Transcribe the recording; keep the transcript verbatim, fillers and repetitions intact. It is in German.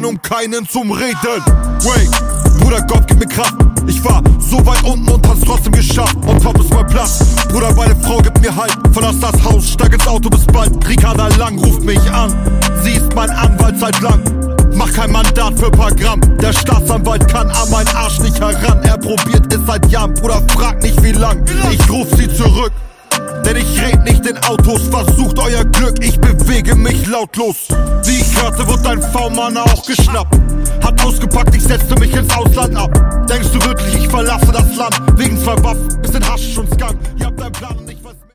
reden und keinen zum Reden. Wait, Bruder, Gott gibt mir Kraft. Ich war so weit unten und hab's trotzdem geschafft. On top ist mein Platz. Bruder, meine Frau gibt mir Halt. Verlass das Haus, steig ins Auto, bis bald. Ricarda Lang ruft mich an. Sie ist mein Anwalt seit lang. Mach kein Mandat für paar Gramm. Der Staatsanwalt kann an meinen Arsch nicht heran. Er probiert es seit Jahren, Bruder, frag nicht wie lang. Ich ruf sie zurück, denn ich red nicht in Autos. Versucht euer Glück, ich bewege mich lautlos. Wie ich hörte, wird dein V-Mann auch geschnappt. Hat ausgepackt, ich setzte mich ins Ausland ab. Denkst du wirklich, ich verlasse das Land? Wegen zwei Waffen, bisschen Hasch und Skunk. Ihr habt einen Plan und ich weiß